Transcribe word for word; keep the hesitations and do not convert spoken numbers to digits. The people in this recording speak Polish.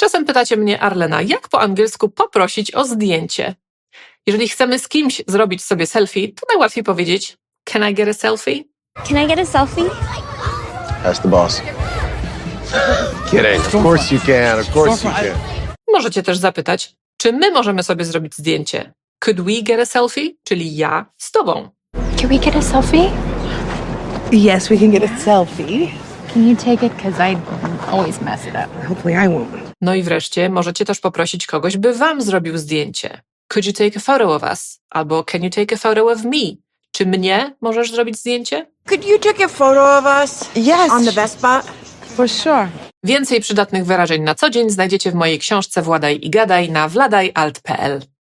Czasem pytacie mnie, Arlena, jak po angielsku poprosić o zdjęcie? Jeżeli chcemy z kimś zrobić sobie selfie, to najłatwiej powiedzieć Can I get a selfie? Can I get a selfie? Ask the boss. Kidding. Of course you can. Of course you can. Możecie też zapytać, czy my możemy sobie zrobić zdjęcie? Could we get a selfie? Czyli ja z tobą. Can we get a selfie? Yes, we can get a selfie. Can you take it? Because I always mess it up. Hopefully I won't. No i wreszcie możecie też poprosić kogoś, by wam zrobił zdjęcie. Could you take a photo of us? Albo can you take a photo of me? Czy mnie możesz zrobić zdjęcie? Could you take a photo of us? Yes. On the best spot? For sure. Więcej przydatnych wyrażeń na co dzień znajdziecie w mojej książce Władaj i Gadaj na wladaj alt kropka p l.